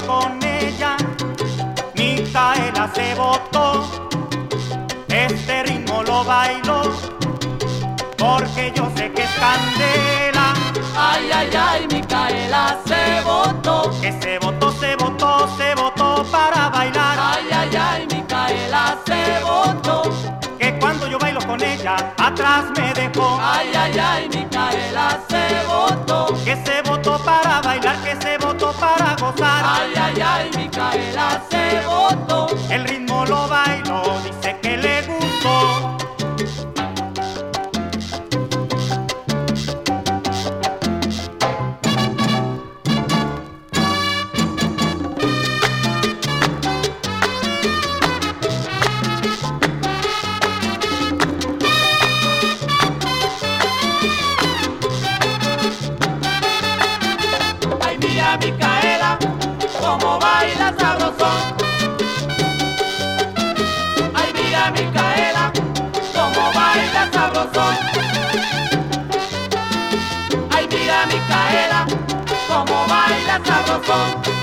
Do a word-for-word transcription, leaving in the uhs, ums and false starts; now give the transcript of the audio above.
con ella, Micaela se botó. Este ritmo lo bailo porque yo sé que es candela. Ay, ay, ay, Micaela se botó. Que se botó, se botó, se botó para bailar. Ay, ay, ay, Micaela se botó. Que cuando yo bailo con ella, atrás me dejó. Ay, ay, ay, Micaela se botó. Que se botó para bailar, que se botó para gozar. Ay, ay, ay, Micaela se botó. El ritmo lo bailo, dice que le gustó. Ay, mira Micaela, cómo baila sabrosón. Ay, mira Micaela, cómo baila sabrosón. Ay, mira Micaela, cómo baila sabrosón.